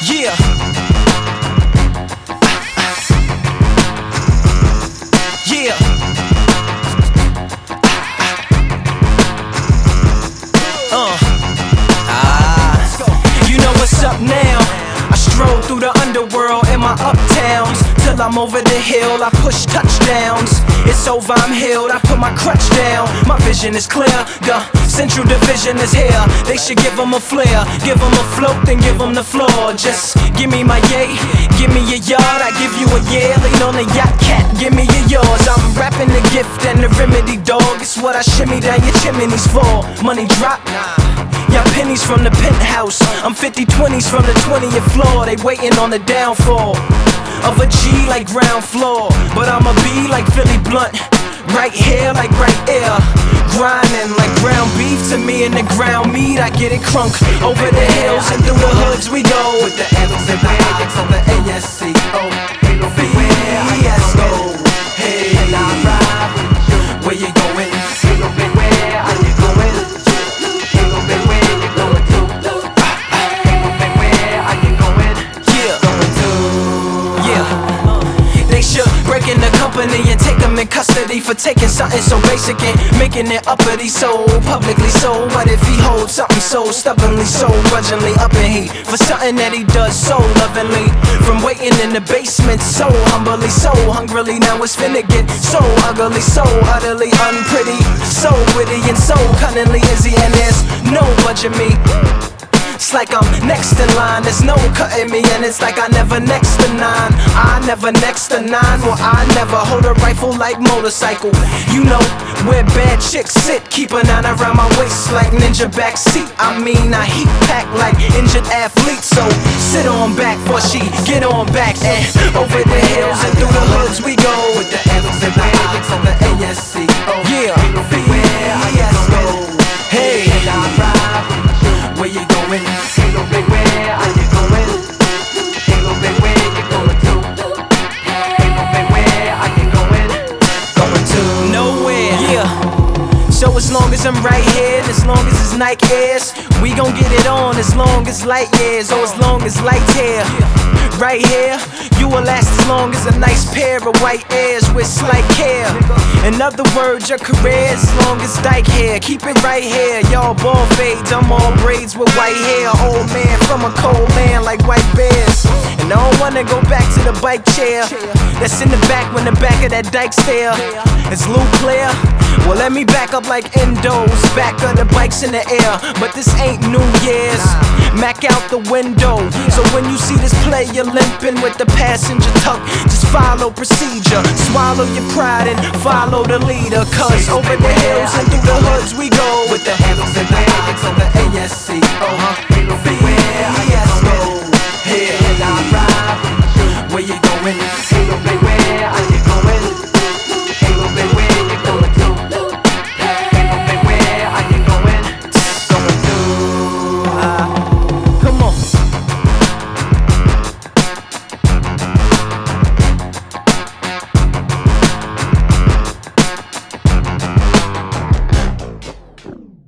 Yeah. Yeah. You know what's up now? I stroll through the underworld in my uptowns. Till I'm over the hill, I push touchdowns. It's over, I'm healed, I put my crutch down. My vision is clear, the central division is here. They should give them a flair, give them a float, then give them the floor. Just give me my yay, give me a yard, I give you a yeah. Lean on the yacht cat, give me a yours. I'm rapping the gift and the remedy, dog. It's what I shimmy down your chimneys for. Money drop, y'all pennies from the penthouse. I'm 50 20s from the 20th floor. They waiting on the downfall of a G like ground floor. But I'ma be like Philly Blunt, right here like right ear. Grinding like ground beef to me in the ground meat. I get it crunk over the hills and through the hoods we go. With the M's and the A's on the ASCO. Fiasco. Hey, and I ride with you. Where you going? Where are you going? Breaking the company and take them in custody for taking something so basic and making it uppity, so publicly so. What if he holds something so stubbornly, so grudgingly up in heat for something that he does so lovingly? From waiting in the basement so humbly, so hungrily, now it's finna get so ugly, so utterly unpretty, so witty and so cunningly is he, and there's no budging me. It's like I'm next in line, there's no cutting me, and it's like I never next to nine. I never next to nine, well I never hold a rifle like motorcycle. You know where bad chicks sit, keep a nine around my waist like ninja backseat. I mean I heat pack like injured athletes, so sit on back before she get on back. And over the hills and through the hoods we go. With the M's and the A's on the ASCO. Yeah, Fiasco. Hey, where you going? Where are you going? Where you going to? Where are you going? Going to nowhere. Yeah. So as long as I'm right here, as long as it's Nike Airs, we gon' get it on as long as light years, or as long as light here. Right here, you will last as long as a nice pair of white airs with slight care. In other words, your career as long as dyke hair. Keep it right here, y'all ball fades, I'm all braids with white hair. Old man from a cold land like white bears. And I don't wanna go back to the bike chair that's in the back when the back of that dyke's there. It's Lou Clear. Well, let me back up like endos, back of the bikes in the air. But this ain't New Year's, Mac out the window. So when you see this play, you're limping with the passenger tuck. Just follow procedure, swallow your pride and follow the leader. Cause over the hills and through the hoods we go. With the M's and the A's on the ASCO.